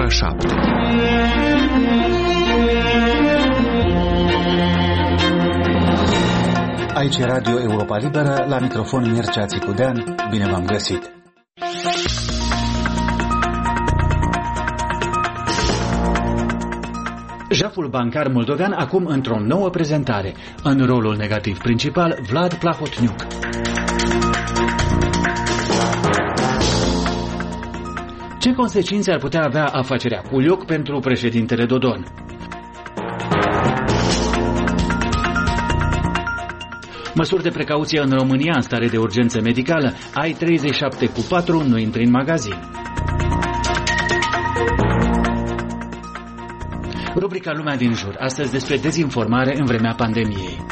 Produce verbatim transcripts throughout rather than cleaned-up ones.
șapte. Aici e Radio Europa Liberă, la microfon Mircea Țicudean. Bine v-am găsit! Jaful bancar moldovean acum într-o nouă prezentare. În rolul negativ principal, Vlad Plahotniuc. Ce consecințe ar putea avea afacerea Culiuc pentru președintele Dodon? Măsuri de precauție în România în stare de urgență medicală. Ai treizeci și șapte cu patru, nu intri în magazin. Rubrica Lumea din jur. Astăzi despre dezinformare în vremea pandemiei.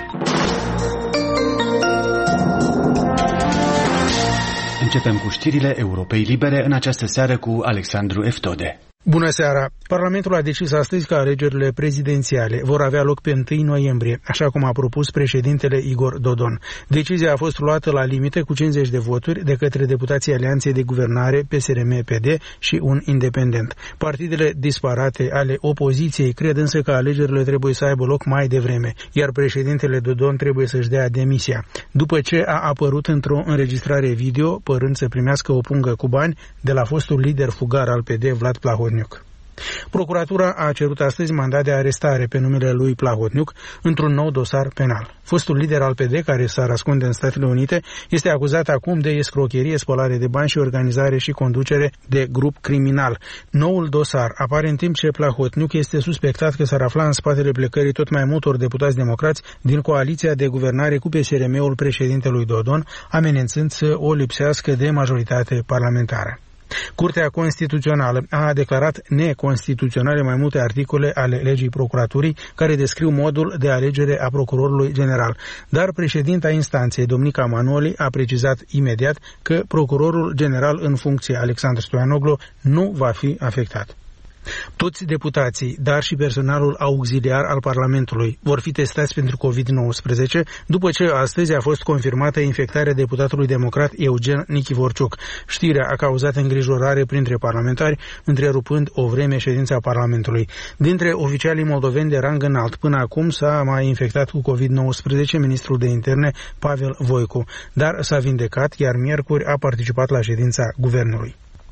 Începem cu știrile Europei Libere în această seară cu Alexandru Eftode. Bună seara! Parlamentul a decis astăzi că alegerile prezidențiale vor avea loc pe întâi noiembrie, așa cum a propus președintele Igor Dodon. Decizia a fost luată la limite cu cincizeci de voturi de către deputații Alianței de Guvernare P S R M P D și un independent. Partidele disparate ale opoziției cred însă că alegerile trebuie să aibă loc mai devreme, iar președintele Dodon trebuie să-și dea demisia, după ce a apărut într-o înregistrare video părând să primească o pungă cu bani de la fostul lider fugar al P D, Vlad Plahotniuc. Procuratura a cerut astăzi mandat de arestare pe numele lui Plahotniuc într-un nou dosar penal. Fostul lider al P D, care s-ar ascunde în Statele Unite, este acuzat acum de escrocherie, spălare de bani și organizare și conducere de grup criminal. Noul dosar apare în timp ce Plahotniuc este suspectat că s-ar afla în spatele plecării tot mai multor deputați democrați din coaliția de guvernare cu P S R M-ul președintelui Dodon, amenințând să o lipsească de majoritate parlamentară. Curtea Constituțională a declarat neconstituționale mai multe articole ale legii procuraturii care descriu modul de alegere a procurorului general, dar președinta instanței, Domnica Manoli, a precizat imediat că procurorul general în funcție, Alexandru Stoianoglu, nu va fi afectat. Toți deputații, dar și personalul auxiliar al Parlamentului vor fi testați pentru covid nouăsprezece, după ce astăzi a fost confirmată infectarea deputatului democrat Eugen Nichivorciuc. Știrea a cauzat îngrijorare printre parlamentari, întrerupând o vreme ședința Parlamentului. Dintre oficialii moldoveni de rang înalt, până acum s-a mai infectat cu covid nouăsprezece ministrul de interne Pavel Voicu, dar s-a vindecat, iar miercuri a participat la ședința guvernului.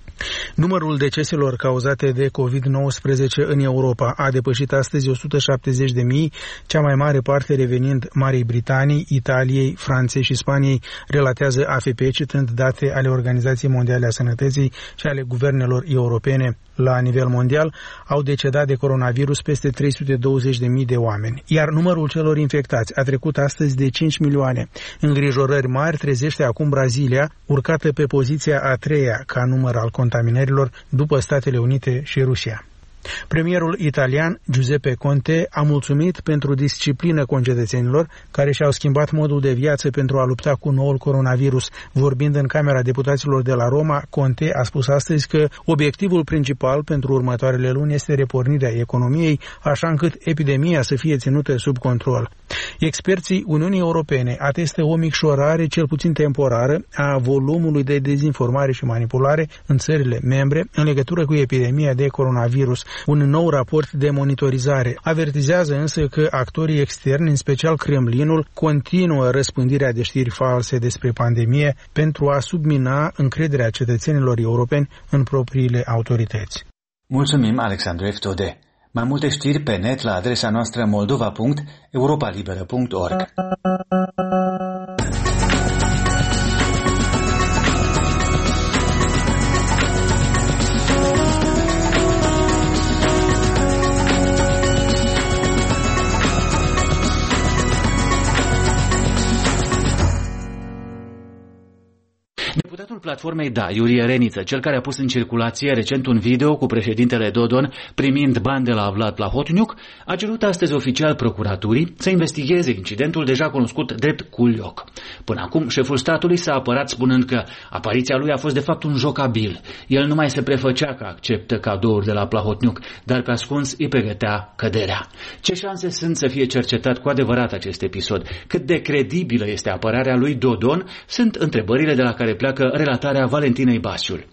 Numărul deceselor cauzate de covid nouăsprezece în Europa a depășit astăzi o sută șaptezeci de mii, cea mai mare parte revenind Marii Britanii, Italiei, Franței și Spaniei, relatează A F P, citând date ale Organizației Mondiale a Sănătății și ale guvernelor europene. La nivel mondial au decedat de coronavirus peste trei sute douăzeci de mii de oameni, iar numărul celor infectați a trecut astăzi de cinci milioane. Îngrijorări mari trezește acum Brazilia, urcată pe poziția a treia ca număr al contaminărilor după Statele Unite și Rusia. Premierul italian Giuseppe Conte a mulțumit pentru disciplină concetățenilor care și-au schimbat modul de viață pentru a lupta cu noul coronavirus. Vorbind în Camera Deputaților de la Roma, Conte a spus astăzi că obiectivul principal pentru următoarele luni este repornirea economiei, așa încât epidemia să fie ținută sub control. Experții Uniunii Europene atestă o micșorare, cel puțin temporară, a volumului de dezinformare și manipulare în țările membre în legătură cu epidemia de coronavirus. Un nou raport de monitorizare avertizează însă că actorii externi, în special Kremlinul, continuă răspândirea de știri false despre pandemie pentru a submina încrederea cetățenilor europeni în propriile autorități. Mulțumim, Alexandru Eftode. Mai multe știri pe net la adresa noastră moldova punct europalibera punct org. Deputatul platformei Da, Iurie Reniță, cel care a pus în circulație recent un video cu președintele Dodon primind bani de la Vlad Plahotniuc, a cerut astăzi oficial procuraturii să investigheze incidentul deja cunoscut drept Culiuc. Până acum, șeful statului s-a apărat spunând că apariția lui a fost de fapt un joc abil. El nu mai se prefăcea că acceptă cadouri de la Plahotniuc, dar pe ascuns îi pregătea căderea. Ce șanse sunt să fie cercetat cu adevărat acest episod? Cât de credibilă este apărarea lui Dodon? Sunt întrebările de la care pleacă relatarea Valentinei Basiul.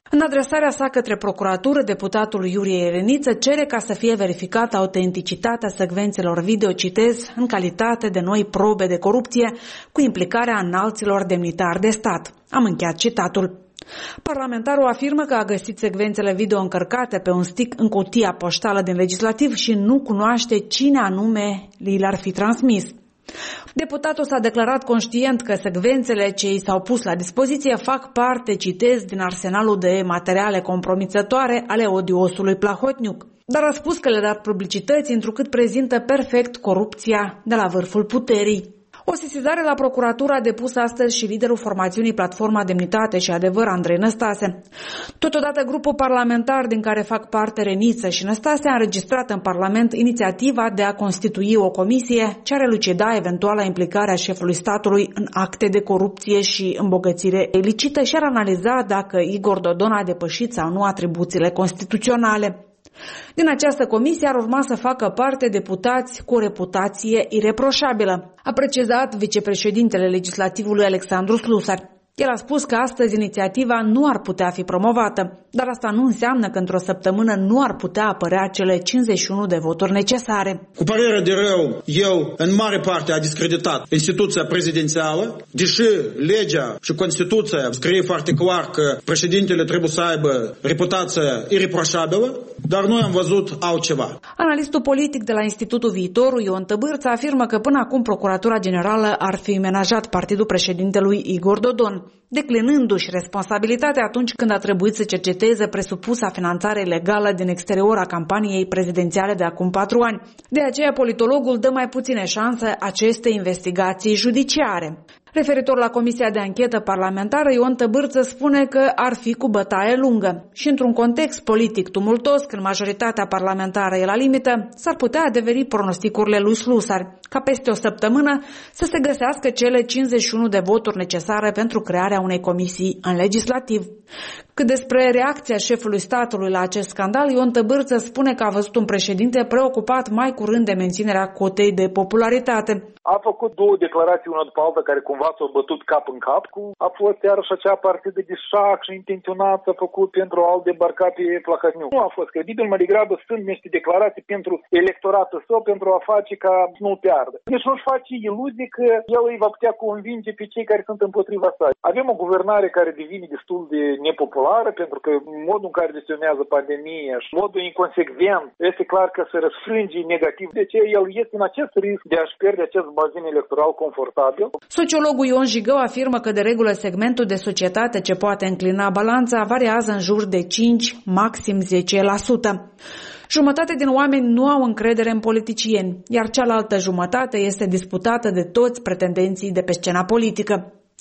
În adresarea sa către procuratură, deputatul Iurie Iereniță cere ca să fie verificată autenticitatea secvențelor video, citez, în calitate de noi probe de corupție cu implicarea înalților demnitari de stat. Am încheiat citatul. Parlamentarul afirmă că a găsit secvențele video încărcate pe un stick în cutia poștală din legislativ și nu cunoaște cine anume li le-ar fi transmis. Deputatul s-a declarat conștient că secvențele ce i s-au pus la dispoziție fac parte, citez, din arsenalul de materiale compromițătoare ale odiosului Plahotniuc, dar a spus că le-a dat publicității întrucât prezintă perfect corupția de la vârful puterii. O sesizare la procuratură a depus astăzi și liderul formațiunii Platforma Demnitate și Adevăr, Andrei Năstase. Totodată, grupul parlamentar din care fac parte Reniță și Năstase a înregistrat în Parlament inițiativa de a constitui o comisie ce ar elucida eventuala implicare a șefului statului în acte de corupție și îmbogățire ilicită și ar analiza dacă Igor Dodon a depășit sau nu atribuțiile constituționale. Din această comisie ar urma să facă parte deputați cu o reputație ireproșabilă, a precizat vicepreședintele legislativului Alexandru Slusar. El a spus că astăzi inițiativa nu ar putea fi promovată, dar asta nu înseamnă că într-o săptămână nu ar putea apărea cele cincizeci și unu de voturi necesare. Cu părere de rău, eu în mare parte a discreditat instituția prezidențială, deși legea și Constituția scrie foarte clar că președintele trebuie să aibă reputație ireproșabilă, dar noi am văzut altceva. Analistul politic de la Institutul Viitorul, Ion Tăbârță, afirmă că până acum Procuratura Generală ar fi menajat partidul președintelui Igor Dodon, declinându-și responsabilitatea atunci când a trebuit să cerceteze presupusa finanțare ilegală din exterior a campaniei prezidențiale de acum patru ani. De aceea, politologul dă mai puține șanse acestei investigații judiciare. Referitor la Comisia de Anchetă Parlamentară, Ion Tăbârță spune că ar fi cu bătaie lungă și într-un context politic tumultos, când majoritatea parlamentară e la limită, s-ar putea adeveri pronosticurile lui Slusar, ca peste o săptămână să se găsească cele cincizeci și unu de voturi necesare pentru crearea unei comisii în legislativ. Cât despre reacția șefului statului la acest scandal, Ion Tăbârță spune că a văzut un președinte preocupat mai curând de menținerea cotei de popularitate. A făcut două declarații una după alta care cumva s-au bătut cap în cap. A fost iarăși acea partidă de șah și intenționat s-a făcut pentru a-l debarca pe Plahotniuc. Nu a fost credibil, mai degrabă sunt niște declarații pentru electoratul său, pentru a face ca nu-l piardă. Deci nu-și face iluzii că el îi va putea convinge pe cei care sunt împotriva sa. Avem o guvernare care devine destul de nepopulară, pentru că modul în care gestionează pandemia și modul inconsecvent este clar că se răsfrânge negativ. De ce el este în acest risc de a-și pierde acest bazin electoral confortabil. Sociologul Ion Jigău afirmă că de regulă segmentul de societate ce poate înclina balanța variază în jur de cinci, maxim zece la sută. Jumătate din oameni nu au încredere în politicieni, iar cealaltă jumătate este disputată de toți pretendenții de pe scena politică.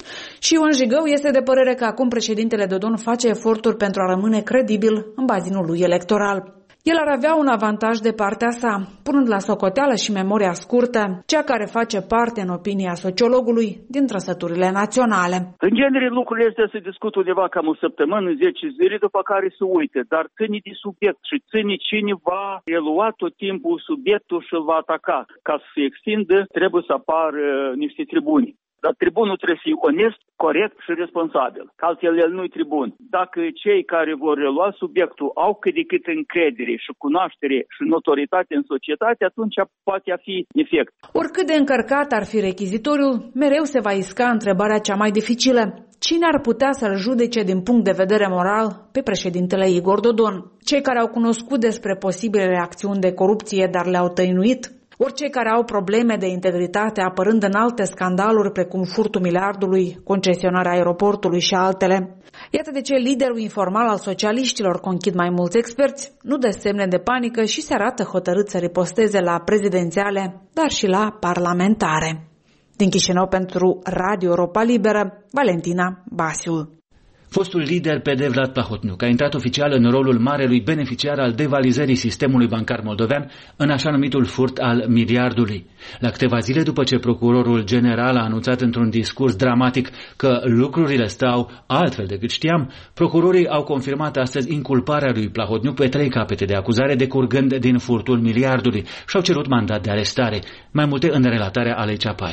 Și Ion Jigău este de părere că acum președintele Dodon face eforturi pentru a rămâne credibil în bazinul lui electoral. El ar avea un avantaj de partea sa, punând la socoteală și memoria scurtă, cea care face parte, în opinia sociologului, din trăsăturile naționale. În genere, lucrurile astea se discută undeva cam o săptămână, zece zile, după care se uite, dar ține de subiect și ține cine va relua tot timpul subiectul și îl va ataca. Ca să se extindă, trebuie să apară niște tribuni. Dar tribunul trebuie să fie onest, corect și responsabil. Altfel, el nu-i tribun. Dacă cei care vor relua subiectul au cât de cât încredere și cunoaștere și notoritate în societate, atunci poate fi efect. Oricât de încărcat ar fi rechizitoriul, mereu se va isca întrebarea cea mai dificilă. Cine ar putea să-l judece din punct de vedere moral pe președintele Igor Dodon? Cei care au cunoscut despre posibile acțiuni de corupție, dar le-au tăinuit? Ori cei care au probleme de integritate apărând în alte scandaluri precum furtul miliardului, concesionarea aeroportului și altele. Iată de ce liderul informal al socialiștilor, conchid mai mulți experți, nu dă semne de panică și se arată hotărât să riposteze la prezidențiale, dar și la parlamentare. Din Chișinău pentru Radio Europa Liberă, Valentina Basiu. Fostul lider P D Vlad Plahotniuc a intrat oficial în rolul marelui beneficiar al devalizării sistemului bancar moldovean în așa numitul furt al miliardului. La câteva zile după ce procurorul general a anunțat într-un discurs dramatic că lucrurile stau altfel decât știam, procurorii au confirmat astăzi inculparea lui Plahotniuc pe trei capete de acuzare decurgând din furtul miliardului și au cerut mandat de arestare. Mai multe în relatarea Alei Ceapai.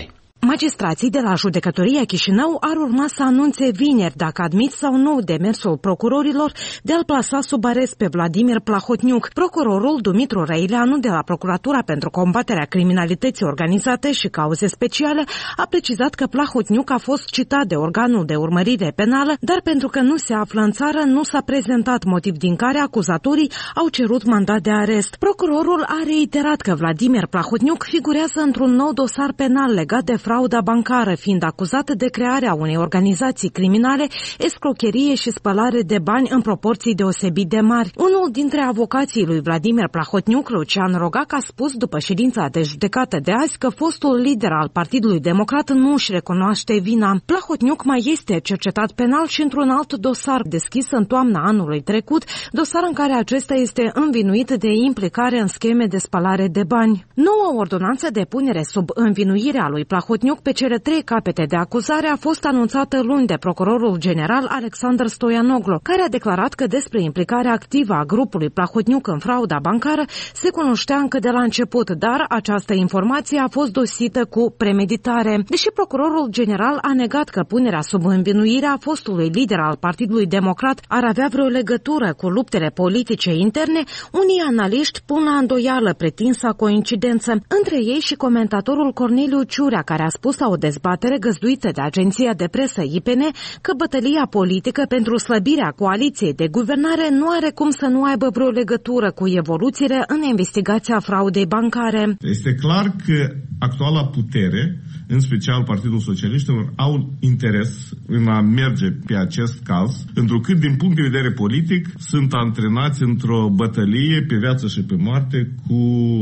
Magistrații de la Judecătoria Chișinău ar urma să anunțe vineri dacă admit sau nu demersul procurorilor de a-l plasa sub arest pe Vladimir Plahotniuc. Procurorul Dumitru Răileanu de la Procuratura pentru combaterea criminalității organizate și cauze speciale a precizat că Plahotniuc a fost citat de organul de urmărire penală, dar pentru că nu se află în țară, nu s-a prezentat, motiv din care acuzatorii au cerut mandat de arest. Procurorul a reiterat că Vladimir Plahotniuc figurează într-un nou dosar penal legat de frauda bancară, fiind acuzat de crearea unei organizații criminale, escrocherie și spălare de bani în proporții deosebit de mari. Unul dintre avocații lui Vladimir Plahotniuc, Lucian Rogac, a spus după ședința de judecată de azi că fostul lider al Partidului Democrat nu își recunoaște vina. Plahotniuc mai este cercetat penal și într-un alt dosar deschis în toamna anului trecut, dosar în care acesta este învinuit de implicare în scheme de spălare de bani. Noua ordonanță de punere sub învinuire a lui Plahotniuc pe cele trei capete de acuzare a fost anunțată luni de procurorul general Alexandru Stoianoglu, care a declarat că despre implicarea activă a grupului Plahotniuc în frauda bancară se cunoștea încă de la început, dar această informație a fost dosită cu premeditare. Deși procurorul general a negat că punerea sub învinuire a fostului lider al Partidului Democrat ar avea vreo legătură cu luptele politice interne, unii analiști pun la îndoială pretinsa coincidență. Între ei și comentatorul Corneliu Ciurea, care a spus la o dezbatere găzduită de agenția de presă I P N că bătălia politică pentru slăbirea coaliției de guvernare nu are cum să nu aibă vreo legătură cu evoluțiile în investigația fraudei bancare. Este clar că actuala putere, în special Partidul Socialiștilor, au interes în a merge pe acest caz, întrucât din punct de vedere politic sunt antrenați într-o bătălie pe viață și pe moarte cu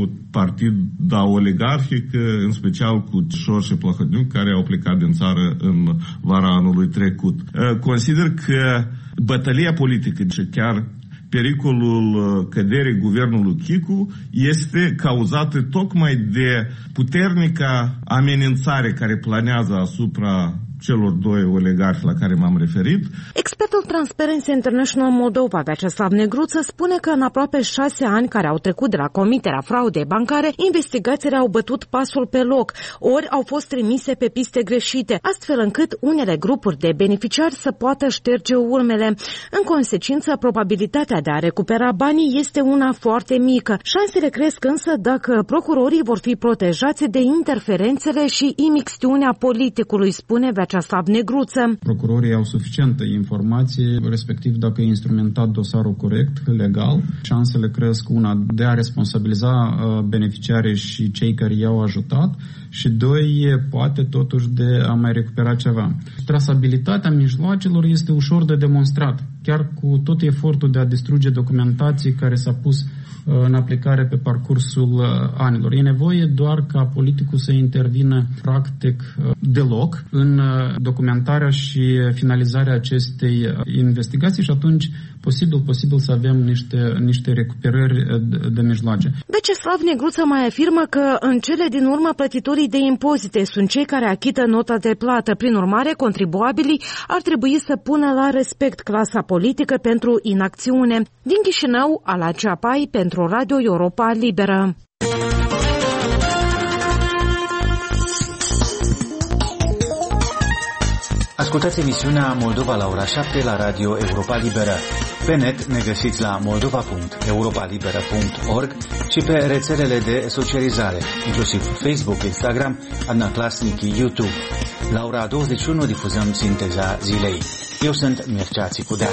partida oligarhică, în special cu Șor și Plahotniuc, care au plecat din țară în vara anului trecut. Consider că bătălia politică și chiar pericolul căderii guvernului Chicu este cauzată tocmai de puternica amenințare care planează asupra celor doi oligarhi la care m-am referit. Expertul Transparency International Moldova, Vyacheslav Negruță, spune că în aproape șase ani care au trecut de la comiterea fraudei bancare, investigațiile au bătut pasul pe loc, ori au fost trimise pe piste greșite, astfel încât unele grupuri de beneficiari să poată șterge urmele. În consecință, probabilitatea de a recupera banii este una foarte mică. Șansele cresc însă dacă procurorii vor fi protejați de interferențele și imixtiunea politicului, spune Vyacheslav Negruță. Procurorii au suficientă informație, respectiv dacă e instrumentat dosarul corect, legal, șansele cresc, una, de a responsabiliza beneficiarii și cei care i-au ajutat și doi, poate totuși de a mai recupera ceva. Trasabilitatea mijloacelor este ușor de demonstrat, chiar cu tot efortul de a distruge documentații care s-a pus în aplicare pe parcursul anilor. E nevoie doar ca politicul să intervină practic deloc în documentarea și finalizarea acestei investigații și atunci posibil, posibil să avem niște, niște recuperări de, de mijloace. Vyacheslav Negruță mai afirmă că în cele din urmă plătitorii de impozite sunt cei care achită nota de plată. Prin urmare, contribuabilii ar trebui să pună la respect clasa politică pentru inacțiune. Din Chișinău, Ala Ceapai pentru Radio Europa Liberă. Ascultați emisiunea Moldova la ora șapte la Radio Europa Liberă. Pe net ne găsiți la moldova punct europa liberă punct org și pe rețelele de socializare, inclusiv Facebook, Instagram, Adnaclasnic, YouTube. La ora douăzeci și unu difuzăm sinteza zilei. Eu sunt Mircea Țicudea.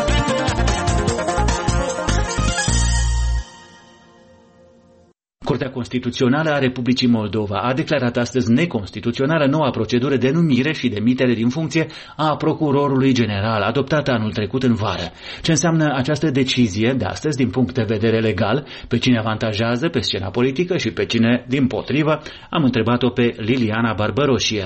Curtea Constituțională a Republicii Moldova a declarat astăzi neconstituțională noua procedură de numire și demitere din funcție a procurorului general, adoptată anul trecut în vară. Ce înseamnă această decizie de astăzi din punct de vedere legal, pe cine avantajează pe scena politică și pe cine dimpotrivă, am întrebat-o pe Liliana Barbăroșie.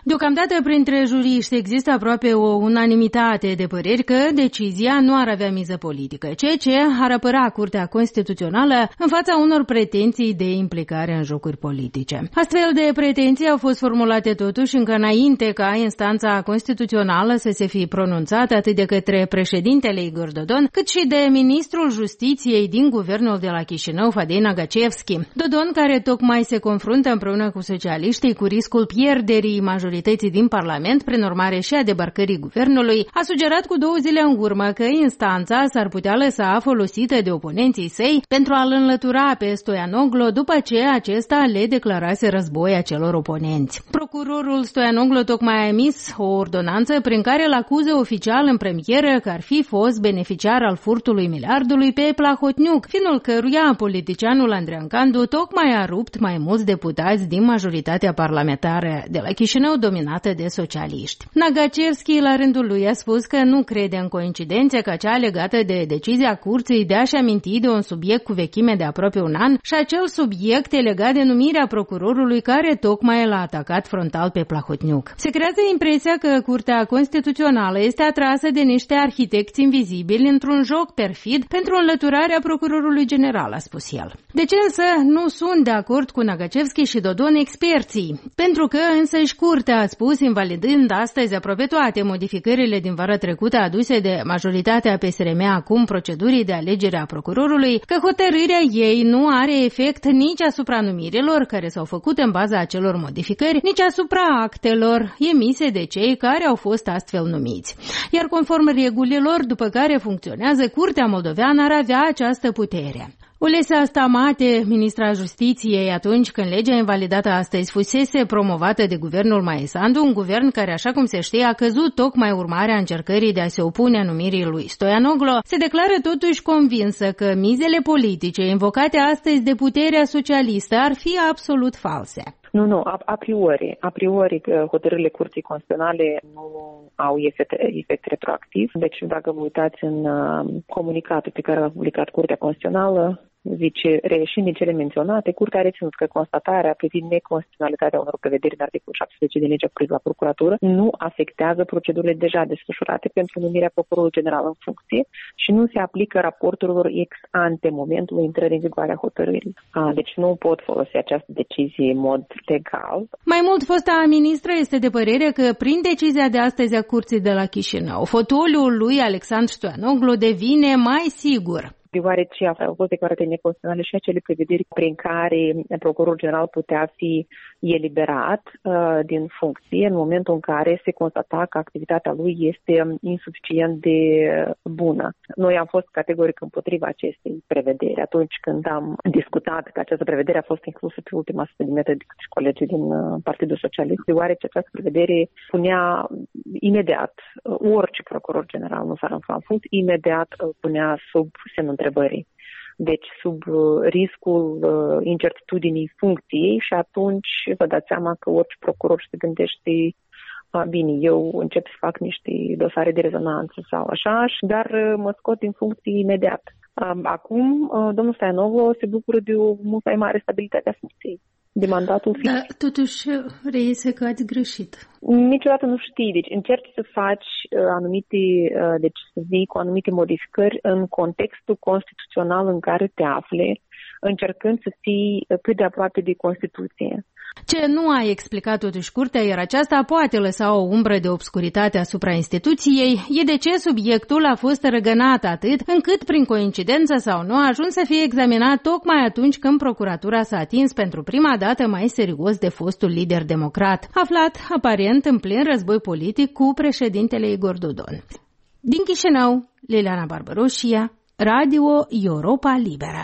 Deocamdată, printre juriști există aproape o unanimitate de păreri că decizia nu ar avea miză politică, ceea ce ar apăra Curtea Constituțională în fața unor pretenții de implicare în jocuri politice. Astfel de pretenții au fost formulate totuși încă înainte ca instanța constituțională să se fi pronunțat atât de către președintele Igor Dodon, cât și de ministrul Justiției din guvernul de la Chișinău, Fadei Nagacievski. Dodon, care tocmai se confruntă împreună cu socialiștii cu riscul pierderii majorității din Parlament, prin urmare și a debarcării guvernului, a sugerat cu două zile în urmă că instanța s-ar putea lăsa folosită de oponenții săi pentru a-l înlătura pe Stoianoglo după ce acesta le declarase război acelor oponenți. Procurorul Stoianoglo tocmai a emis o ordonanță prin care îl acuză oficial în premieră că ar fi fost beneficiar al furtului miliardului pe Plahotniuc, finul căruia politicianul Andrean Candu tocmai a rupt mai mulți deputați din majoritatea parlamentară de la Chișinău dominată de socialiști. Nagacievski, la rândul lui, a spus că nu crede în coincidențe ca cea legată de decizia curții de a-și aminti de un subiect cu vechime de aproape un an și acel subiect e legat de numirea procurorului care tocmai l-a atacat frontal pe Plahotniuc. Se creează impresia că Curtea Constituțională este atrasă de niște arhitecți invizibili într-un joc perfid pentru înlăturarea procurorului general, a spus el. De ce însă nu sunt de acord cu Nagacievski și Dodon experții? Pentru că însăși Curtea a spus, invalidând astăzi aproape toate modificările din vara trecută aduse de majoritatea P S R M acum procedurii de alegere a procurorului, că hotărârea ei nu are efect nici asupra numirilor care s-au făcut în baza acelor modificări, nici asupra actelor emise de cei care au fost astfel numiți. Iar conform regulilor după care funcționează, Curtea moldoveană ar avea această putere. Ulesa Stamate, ministra Justiției, atunci când legea invalidată astăzi fusese promovată de guvernul Maesandu, un guvern care, așa cum se știe, a căzut tocmai urmarea încercării de a se opune numirii lui Stoianoglo, se declară totuși convinsă că mizele politice invocate astăzi de puterea socialistă ar fi absolut false. Nu, nu, a, a priori. A priori hotărârile Curții Constituționale nu au efect, efect retroactiv. Deci dacă vă uitați în uh, comunicatul pe care l-a publicat Curtea Constituțională, zice, reieșind din cele menționate, Curtea a reținut că constatarea privind neconstituționalitatea unor prevederi din articolul șaptesprezece din legea cu privire la procuratură nu afectează procedurile deja desfășurate pentru numirea procurorului general în funcție și nu se aplică raporturilor ex ante momentul intrării în vigoare a hotărârii. A, deci nu pot folosi această decizie în mod legal. Mai mult, fosta ministră este de părere că prin decizia de astăzi a Curții de la Chișinău, fotoliul lui Alexandru Stoianoglo devine mai sigur. Deoarece au fost declarate neconstituționale și acele prevederi prin care procurorul general putea fi eliberat uh, din funcție în momentul în care se constata că activitatea lui este insuficient de bună. Noi am fost categoric împotriva acestei prevederi atunci când am discutat că această prevedere a fost inclusă pe ultima sută de metri de către colegii din uh, Partidul Socialist, deoarece această prevedere punea imediat uh, orice procuror general nu s-ar afla în funcție, imediat uh, punea sub semnul întrebării. Deci sub uh, riscul uh, incertitudinii funcției și atunci vă dați seama că orice procuror se gândește uh, bine, eu încep să fac niște dosare de rezonanță sau așa, dar uh, mă scot din funcție imediat. Uh, acum, uh, domnul Stoianoglo se bucură de o mult mai mare stabilitate a funcției, de mandatul fix. Dar totuși reiese că ați greșit. Niciodată nu știi, deci încerci să faci uh, anumite, uh, deci să vii cu anumite modificări în contextul constituțional în care te afli, încercând să fii cât de aproape de Constituție. Ce nu a explicat totuși Curtea, iar aceasta poate lăsa o umbră de obscuritate asupra instituției, e de ce subiectul a fost răgănat atât încât, prin coincidență sau nu, a ajuns să fie examinat tocmai atunci când procuratura s-a atins pentru prima dată mai serios de fostul lider democrat, aflat aparent în plin război politic cu președintele Igor Dodon. Din Chișinău, Liliana Barbaroșia, Radio Europa Liberă.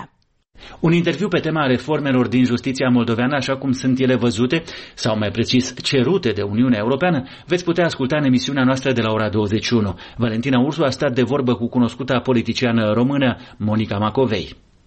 Un interviu pe tema reformelor din justiția moldoveană, așa cum sunt ele văzute, sau mai precis cerute de Uniunea Europeană, veți putea asculta în emisiunea noastră de la ora douăzeci și unu. Valentina Ursu a stat de vorbă cu cunoscuta politiciană română Monica Macovei.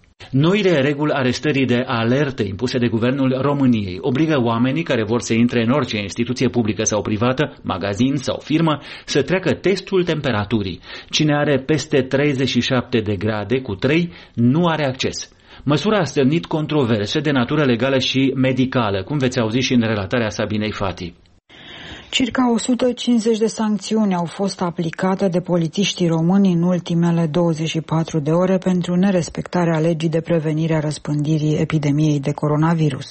Noile reguli arestării de alertă impuse de Guvernul României obligă oamenii care vor să intre în orice instituție publică sau privată, magazin sau firmă, să treacă testul temperaturii. Cine are peste treizeci și șapte de grade cu trei nu are acces. Măsura a stârnit controverse de natură legală și medicală, cum veți auzi și în relatarea Sabinei Fati. Circa o sută cincizeci de sancțiuni au fost aplicate de polițiștii români în ultimele douăzeci și patru de ore pentru nerespectarea legii de prevenire a răspândirii epidemiei de coronavirus.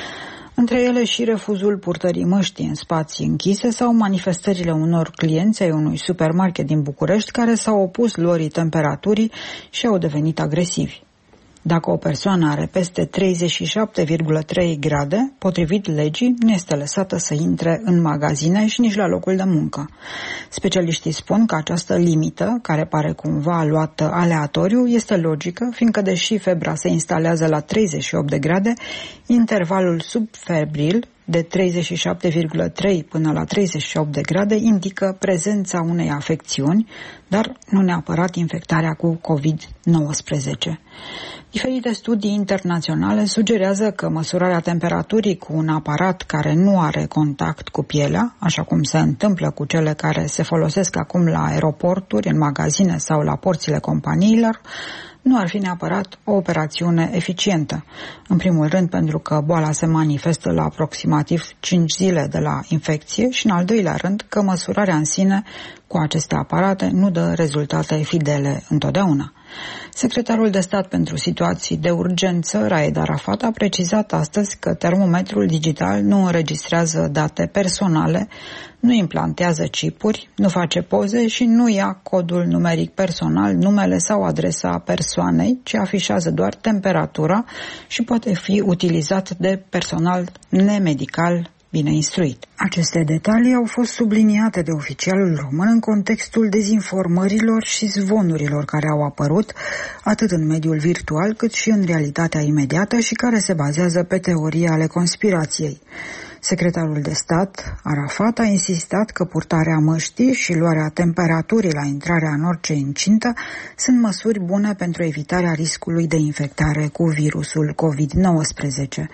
Între ele și refuzul purtării măștii în spații închise sau manifestările unor clienți ai unui supermarket din București care s-au opus luării temperaturii și au devenit agresivi. Dacă o persoană are peste treizeci și șapte virgulă trei grade, potrivit legii, nu este lăsată să intre în magazine și nici la locul de muncă. Specialiștii spun că această limită, care pare cumva luată aleatoriu, este logică, fiindcă deși febra se instalează la treizeci și opt de grade, intervalul subfebril de treizeci și șapte virgulă trei până la treizeci și opt de grade indică prezența unei afecțiuni, dar nu neapărat infectarea cu covid nouăsprezece. Diferite studii internaționale sugerează că măsurarea temperaturii cu un aparat care nu are contact cu pielea, așa cum se întâmplă cu cele care se folosesc acum la aeroporturi, în magazine sau la porțile companiilor, nu ar fi neapărat o operațiune eficientă. În primul rând pentru că boala se manifestă la aproximativ cinci zile de la infecție și în al doilea rând că măsurarea în sine cu aceste aparate nu dă rezultate fidele întotdeauna. Secretarul de stat pentru situații de urgență, Raed Arafat, a precizat astăzi că termometrul digital nu înregistrează date personale, nu implantează chipuri, nu face poze și nu ia codul numeric personal, numele sau adresa persoanei, ci afișează doar temperatura și poate fi utilizat de personal nemedical bine instruit. Aceste detalii au fost subliniate de oficialul român în contextul dezinformărilor și zvonurilor care au apărut atât în mediul virtual cât și în realitatea imediată și care se bazează pe teorii ale conspirației. Secretarul de stat, Arafat, a insistat că purtarea măștii și luarea temperaturii la intrarea în orice incintă sunt măsuri bune pentru evitarea riscului de infectare cu virusul covid nouăsprezece.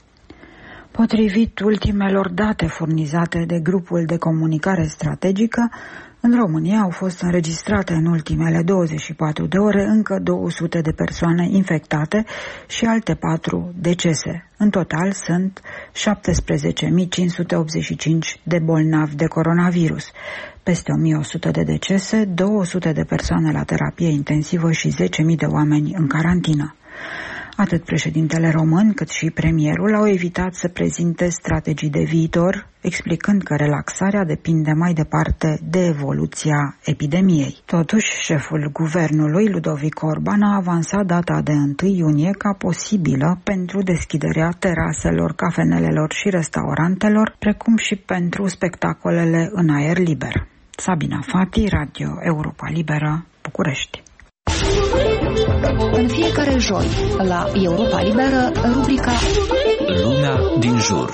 Potrivit ultimelor date furnizate de grupul de comunicare strategică, în România au fost înregistrate în ultimele douăzeci și patru de ore încă două sute de persoane infectate și alte patru decese. În total sunt șaptesprezece mii cinci sute optzeci și cinci de bolnavi de coronavirus, peste o mie o sută de decese, două sute de persoane la terapie intensivă și zece mii de oameni în carantină. Atât președintele român cât și premierul au evitat să prezinte strategii de viitor, explicând că relaxarea depinde mai departe de evoluția epidemiei. Totuși, șeful guvernului, Ludovic Orban, a avansat data de întâi iunie ca posibilă pentru deschiderea teraselor, cafenelelor și restaurantelor, precum și pentru spectacolele în aer liber. Sabina Fati, Radio Europa Liberă, București. În fiecare joi, la Europa Liberă, rubrica Lumea din jur.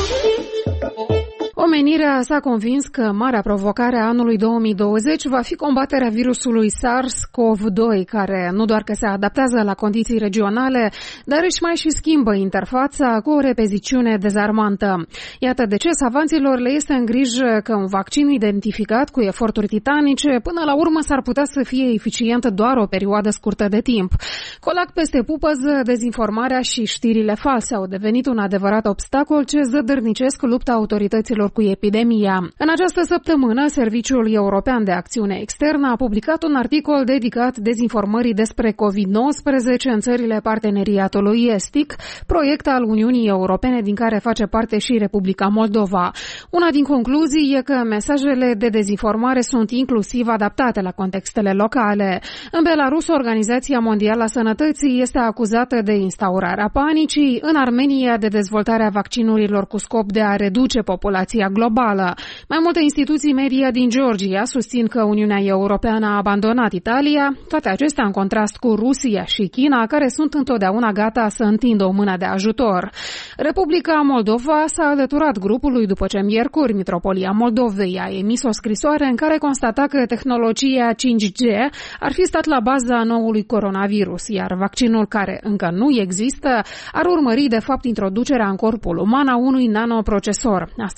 Omenirea s-a convins că marea provocare a anului două mii douăzeci va fi combaterea virusului SARS-CoV doi, care nu doar că se adaptează la condiții regionale, dar își mai și schimbă interfața cu o repeziciune dezarmantă. Iată de ce savanților le este în grijă că un vaccin identificat cu eforturi titanice până la urmă s-ar putea să fie eficient doar o perioadă scurtă de timp. Colac peste pupăză, dezinformarea și știrile false au devenit un adevărat obstacol ce zădărnicesc lupta autorităților cu epidemia. În această săptămână, Serviciul European de Acțiune Externă a publicat un articol dedicat dezinformării despre covid nouăsprezece în țările parteneriatului estic, proiect al Uniunii Europene din care face parte și Republica Moldova. Una din concluzii e că mesajele de dezinformare sunt inclusiv adaptate la contextele locale. În Belarus, Organizația Mondială a Sănătății este acuzată de instaurarea panicii, în Armenia de dezvoltarea vaccinurilor cu scop de a reduce populația globală. Mai multe instituții media din Georgia susțin că Uniunea Europeană a abandonat Italia, toate acestea în contrast cu Rusia și China, care sunt întotdeauna gata să întindă o mână de ajutor. Republica Moldova s-a alăturat grupului după ce miercuri Mitropolia Moldovei a emis o scrisoare în care constata că tehnologia cinci G ar fi stat la baza noului coronavirus, iar vaccinul care încă nu există ar urmări de fapt introducerea în corpul uman a unui nanoprocesor, astfel încât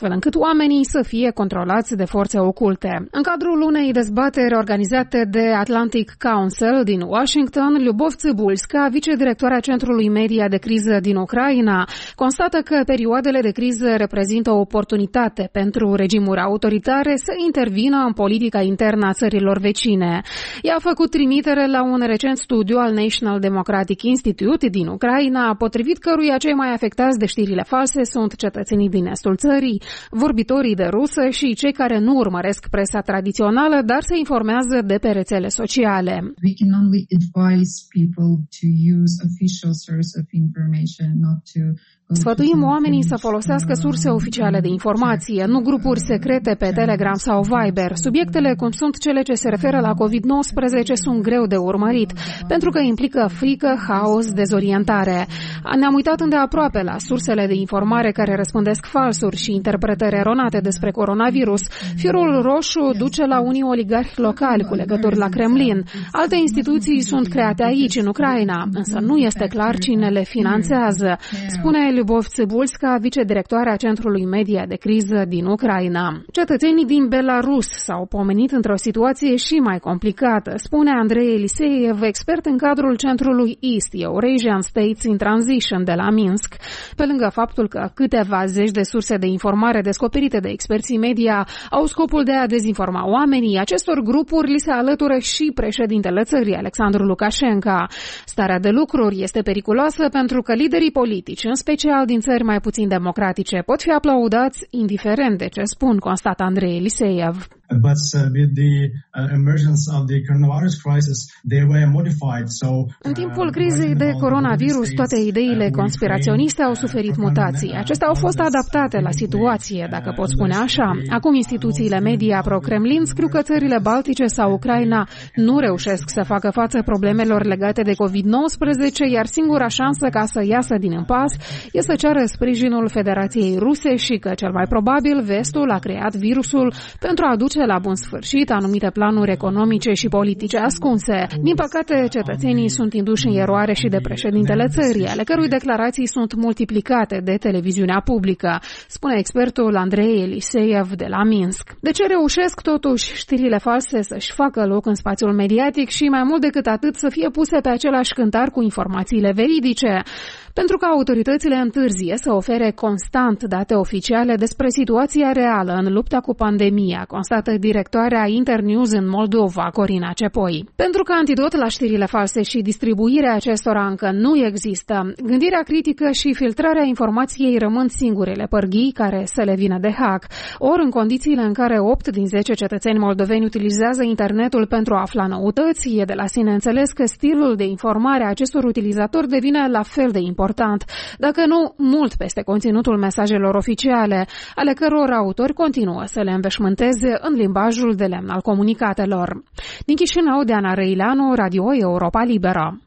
oamenii să fie controlați de forțe oculte. În cadrul unei dezbateri organizate de Atlantic Council din Washington, Lyubov Tsibulska, vicedirectoarea Centrului Media de Criză din Ucraina, constată că perioadele de criză reprezintă o oportunitate pentru regimuri autoritare să intervină în politica internă a țărilor vecine. Ea a făcut trimitere la un recent studiu al National Democratic Institute din Ucraina, potrivit căruia cei mai afectați de știrile false sunt cetățenii din estul țării, vorbitorii de rusă și cei care nu urmăresc presa tradițională, dar se informează de pe rețele sociale. We can only advise people to use official source of information, not to Sfătuim oamenii să folosească surse oficiale de informație, nu grupuri secrete pe Telegram sau Viber. Subiectele, cum sunt cele ce se referă la covid nouăsprezece, sunt greu de urmărit, pentru că implică frică, haos, dezorientare. Ne-am uitat îndeaproape la sursele de informare care răspândesc falsuri și interpretări eronate despre coronavirus. Firul roșu duce la unii oligarhi locali cu legături la Kremlin. Alte instituții sunt create aici, în Ucraina, însă nu este clar cine le finanțează, spune Lyubov Tsibulska, vicedirectoarea Centrului Media de Criză din Ucraina. Cetățenii din Belarus s-au pomenit într-o situație și mai complicată, spune Andrei Eliseev, expert în cadrul Centrului East Eurasian States in Transition de la Minsk. Pe lângă faptul că câteva zeci de surse de informare descoperite de experții media au scopul de a dezinforma oamenii, acestor grupuri li se alătură și președintele țării, Alexandru Lukashenko. Starea de lucruri este periculoasă pentru că liderii politici, în special din țări mai puțin democratice, pot fi aplaudați indiferent de ce spun, constată Andrei Eliseev. But uh, with the uh, emergence of the coronavirus crisis, they were modified. So, uh, în timpul crizei de coronavirus, toate ideile conspiraționiste au suferit mutații. Acestea au fost adaptate la situație, dacă pot spune așa. Acum instituțiile media pro-Kremlin scriu că țările Baltice sau Ucraina nu reușesc să facă față problemelor legate de covid nouăsprezece, iar singura șansă ca să iasă din impas e să ceară sprijinul Federației Ruse și că, cel mai probabil, vestul a creat virusul pentru a aduce la bun sfârșit anumite planuri economice și politice ascunse. Din păcate, cetățenii sunt induși în eroare și de președintele țării, ale cărui declarații sunt multiplicate de televiziunea publică, spune expertul Andrei Eliseev de la Minsk. De ce reușesc totuși știrile false să-și facă loc în spațiul mediatic și, mai mult decât atât, să fie puse pe același cântar cu informațiile veridice? Pentru că autoritățile întârzie să ofere constant date oficiale despre situația reală în lupta cu pandemia, constată directoarea Internews în Moldova, Corina Cepoi. Pentru că antidot la știrile false și distribuirea acestora încă nu există, gândirea critică și filtrarea informației rămân singurele pârghii care să le vină de hack. Ori, în condițiile în care opt din zece cetățeni moldoveni utilizează internetul pentru a afla noutăți, e de la sine înțeles că stilul de informare a acestor utilizatori devine la fel de important, dacă nu mult peste conținutul mesajelor oficiale, ale căror autori continuă să le înveșmânteze în limbajul de lemn al comunicatelor. Din Chișinău, Diana Răileanu, Radio Europa Liberă.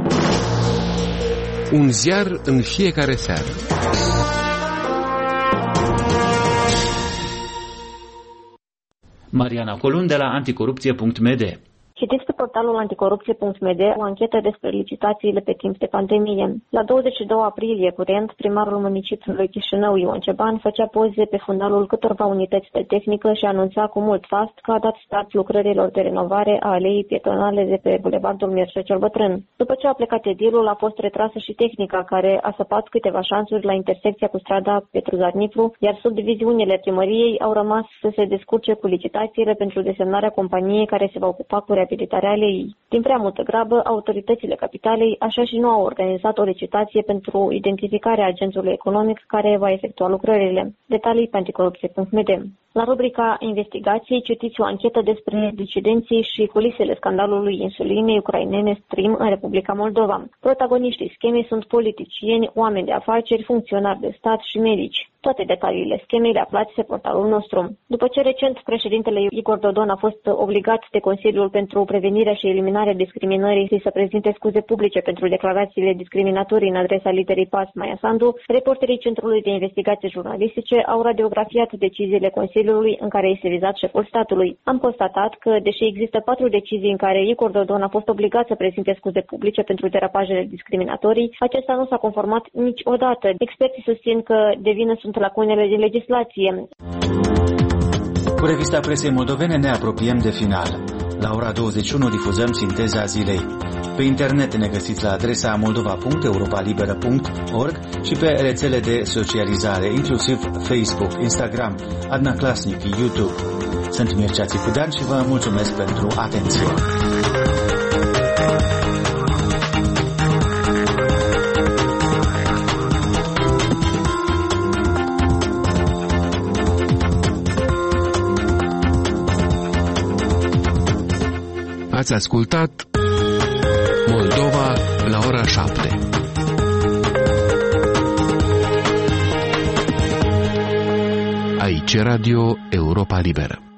Un ziar în fiecare seară. Mariana Colun de la anticorupție punct m d. Citiți pe portalul anticorupție punct m d o anchetă despre licitațiile pe timp de pandemie. La douăzeci și doi aprilie curent, primarul municipiului Chișinău, Ion Ceban, făcea poze pe fundalul câtorva unități de tehnică și anunța cu mult fast că a dat start lucrărilor de renovare a aleii pietonale de pe bulevardul Mircea cel Bătrân. După ce a plecat edilul, a fost retrasă și tehnica care a săpat câteva șansuri la intersecția cu strada Petruzar-Nipru, iar subdiviziunile primăriei au rămas să se descurce cu licitațiile pentru desemnarea companiei care se va ocupa cu reabilitarea aleii. Din prea multă grabă, autoritățile capitalei așa și nu au organizat o licitație pentru identificarea agentului economic care va efectua lucrările. Detalii pe anticorupție punct m d. La rubrica investigații citiți o anchetă despre decidenții și culisele scandalului insulinei ucrainene Stream în Republica Moldova. Protagoniștii schemei sunt politicieni, oameni de afaceri, funcționari de stat și medici. Toate detaliile schemei le aflați pe portalul nostru. După ce recent președintele Igor Dodon a fost obligat de Consiliul pentru Prevenirea și Eliminarea Discriminării să prezinte scuze publice pentru declarațiile discriminatorii în adresa literei P A S Maia Sandu, reporterii Centrului de Investigații Jurnalistice au radiografiat deciziile Consiliului în care este vizat șeful statului. Am constatat că, deși există patru decizii în care Igor Dodon a fost obligat să prezinte scuze publice pentru derapajele discriminatorii, acesta nu s-a conformat niciodată. Experții susțin că de vină sunt sunt lacunele din legislație. Cu revista presei moldovene ne apropiem de final. La ora douăzeci și unu difuzăm sinteza zilei. Pe internet ne găsiți la adresa moldova punct europalibera punct org și pe rețele de socializare, inclusiv Facebook, Instagram, Adna Klasnic, YouTube. Sunt Mircea Țicudean și vă mulțumesc pentru atenție. Ați ascultat Moldova la ora șapte. Aici Radio Europa Liberă.